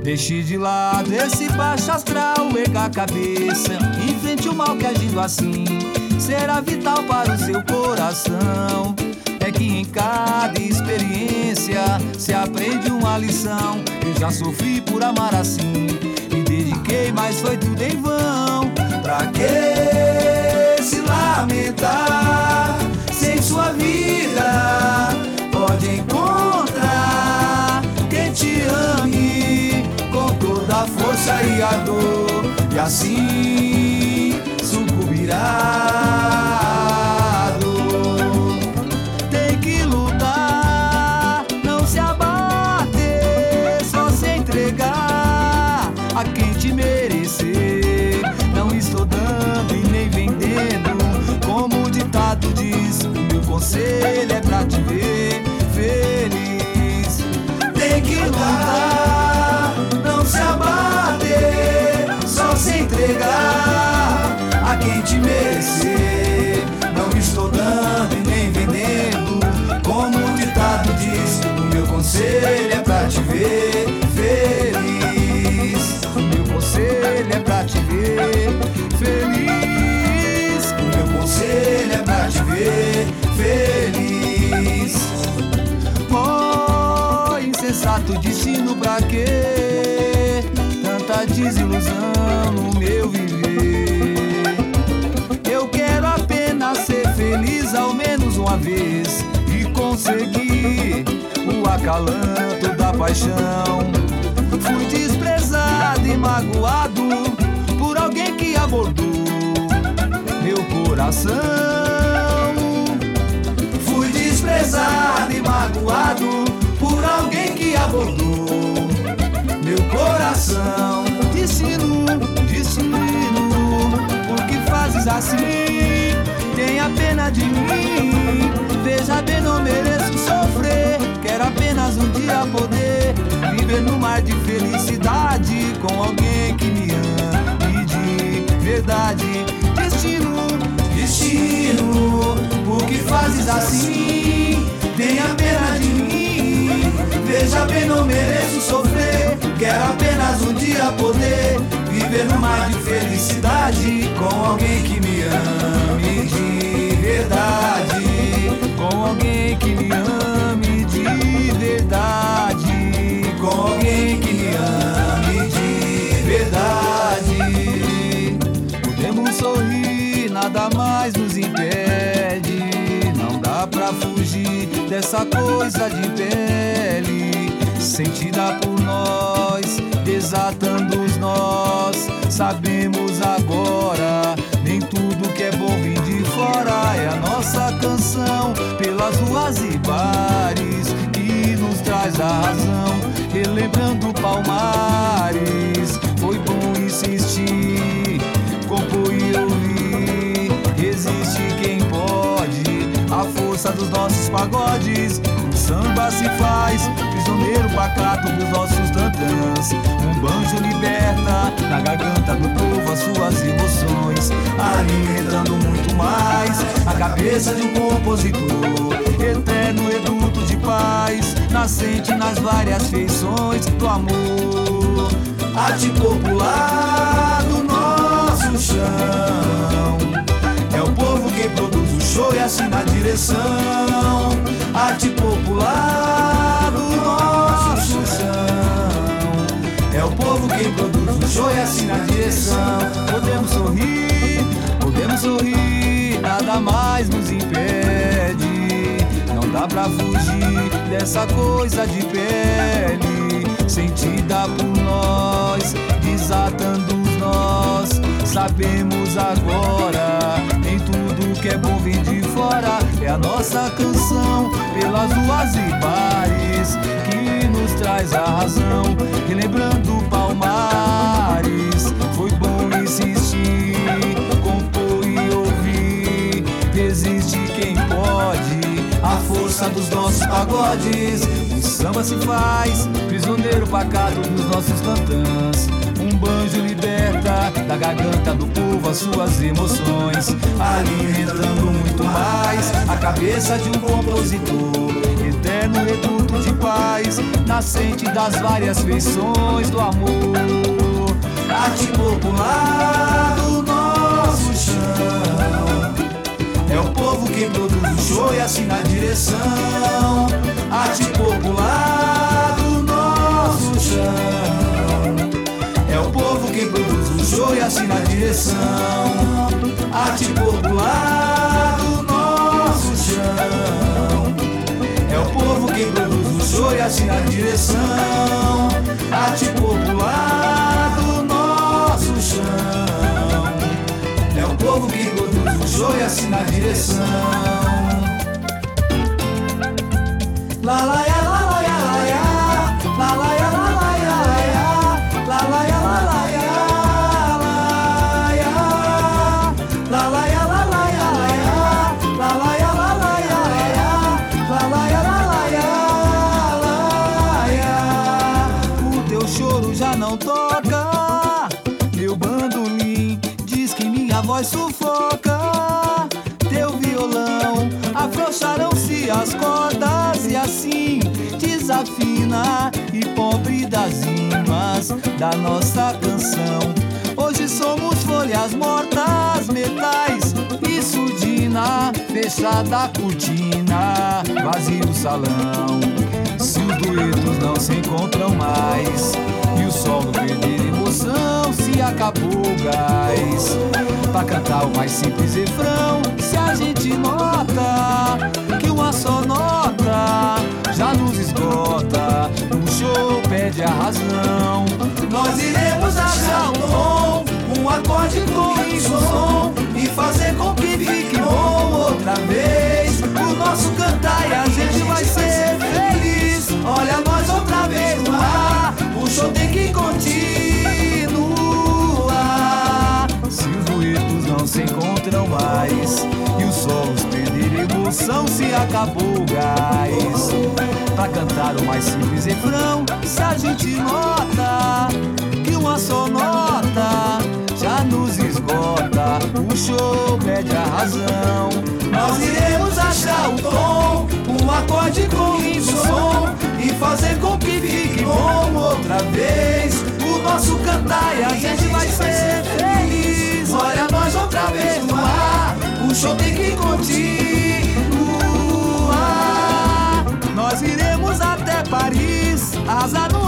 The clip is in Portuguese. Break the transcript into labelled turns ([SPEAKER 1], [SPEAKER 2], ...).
[SPEAKER 1] Deixe de lado esse baixo astral, erga a cabeça, enfrente o mal que agindo assim será vital para o seu coração. É que em cada experiência se aprende uma lição. Eu já sofri por amar assim, me dediquei, mas foi tudo em vão. Pra que se lamentar se em sua vida pode encontrar quem te ame com toda a força e a dor, e assim sucumbirá à dor. Tem que lutar, não se abater, só se entregar a quem te merecer. Não estou dando e nem vendendo, como o ditado diz, o meu conselho é pra te ver feliz. Tem que lutar, não se abater, só se entregar a quem te merecer. Não estou dando e nem vendendo, como o ditado diz, o meu conselho é pra te ver feliz. O meu conselho é pra te ver feliz. O meu conselho é pra te ver feliz. Oh, insensato destino, pra quê tanta desilusão no meu viver? Eu quero apenas ser feliz ao menos uma vez e conseguir o acalanto da paixão. Fui desprezado e magoado por alguém que abordou meu coração. Fui desprezado e magoado por alguém que abordou meu coração. Destino, destino, por que fazes assim? Tenha pena de mim, veja bem, não mereço sofrer. Quero apenas um dia poder viver no mar de felicidade com alguém que me ame de verdade. Destino, destino, por que fazes assim? Tenha pena de mim, veja bem, não mereço sofrer. Quero apenas um dia poder viver no mar de felicidade com alguém que me ame de verdade. Com alguém que me ame de verdade. Com alguém que me ame de verdade. Podemos sorrir, nada mais nos impede. Não dá pra fugir dessa coisa de pele, sentida por nós, desatando os nós. Sabemos agora, nem tudo que é bom vem de fora. É a nossa canção pelas ruas e bares que nos traz a razão, relembrando Palmares. Foi bom insistir, compor e ouvir. Existe quem pode, a força dos nossos pagodes. O samba se faz prisioneiro pacato dos nossos tantãs. Um banjo liberta na garganta do povo as suas emoções, alimentando muito mais a cabeça de um compositor. Eterno reduto de paz, nascente nas várias feições do amor. Arte popular do nosso chão, é o povo quem produz o show e assina a direção. Arte popular do nosso chão, é o povo quem produz o show e assina a direção. Podemos sorrir, nada mais nos impede. Não dá pra fugir dessa coisa de pele, sentida por nós, desatando os nós. Sabemos agora, nem tudo que é bom vem de fora. É a nossa canção pelas ruas e bares que nos traz a razão, relembrando Palmares. Foi bom insistir, compor e ouvir. Existe quem pode, a força dos nossos pagodes. O samba se faz prisioneiro pacato dos nossos tantãs. Um banjo liberta da garganta do povo as suas emoções, alimentando muito mais a cabeça de um compositor. eterno reduto de paz, nascente das várias feições do amor. Arte popular do nosso chão, é o povo quem produz o show e assina a direção. Arte popular do nosso chão, é o povo quem produz o show e assina a direção. Arte popular do nosso chão, é o povo quem produz o show e assina a direção. Arte popular do nosso chão, é o povo que produz o show e assina a direção. La la ya la la ya la ya, la la ya la la ya la ya, la la ya la la ya la ya, la la ya la la ya la ya, la la ya la la ya la ya, la la ya la la ya la ya. O teu choro já não toca, meu bandolim diz que minha voz sufoca. Teu violão afrouxaram-se as cordas e assim desafina e pobre das rimas da nossa canção. Hoje somos folhas mortas, metais e surdina, fechada a cortina, vazio o salão. Se os duetos não se encontram mais e o solo perder emoção, se acabou o gás pra cantar o mais simples refrão. Se a gente nota que uma só nota já nos esgota, o show perde a razão. Nós iremos achar um tom, um acorde com isso som, e fazer com que fique bom outra vez. O nosso cantar e a gente vai ser feliz. Olha nós outra vez no ar, o show tem que continuar. Se os duetos não se encontram mais e os solos perderem emoção, se acabou o gás pra cantar o mais simples refrão. Se a gente nota que uma só nota já nos esgota, o show perde a razão. Nós iremos achar um tom, um acorde com isso som, e fazer com que fique bom outra vez. O nosso cantar e a gente vai ser feliz. Olha nós outra vez no ar, o show tem que continuar. Nós iremos até Paris, asa no